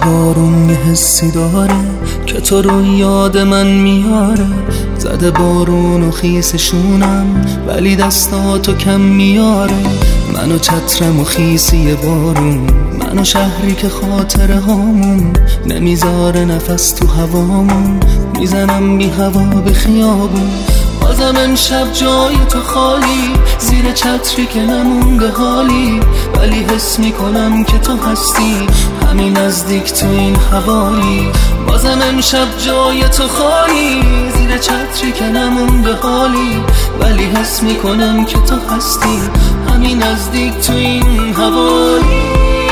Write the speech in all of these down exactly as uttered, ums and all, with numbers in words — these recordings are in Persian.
بارون یه حسی داره که تو رو یاد من میاره. زده بارون و خیسشونم ولی دستاتو کم میاره. منو چترم و خیسی بارون، منو شهری که خاطره هامون نمیذاره نفس تو هوامون. میزنم بی هوا به خیابون، بازم امشب جای تو خالی. زیر چتری که نمونده حالی، ولی حس میکنم که تو هستی همین نزدیک تو این حوالی. بازم امشب جای تو خالی. زیر چتری که نمونده حالی، ولی حس میکنم که تو هستی همین نزدیک تو این حوالی.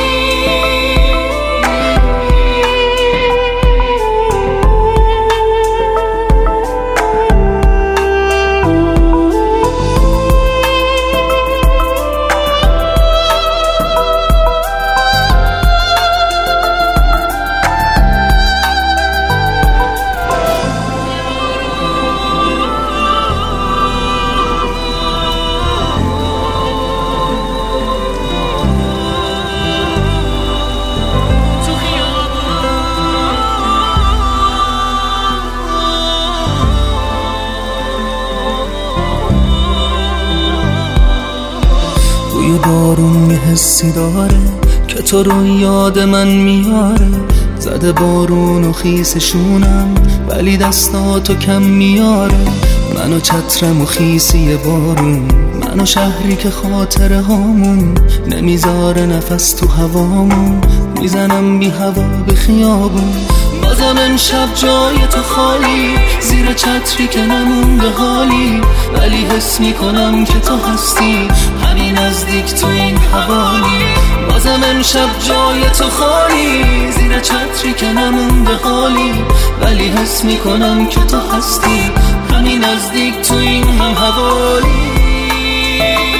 بوی بارون یه حسی داره که تو رو یاد من میاره. زده بارون و خیسشونم ولی دستاتو کم میاره. منو چترم و خیسی بارون، منو شهری که خاطره هامون نمیذاره نفس تو هوامون. میزنم بی هوا به خیابون، بازم امشب جای تو خالی. زیر چتری که نمونده حالی، ولی حس میکنم که تو هستی همین نزدیک تو این حوالی. بازم امشب جای تو خالی. زیر چتری که نمونده حالی، ولی حس میکنم که تو هستی همین نزدیک تو این حوالی.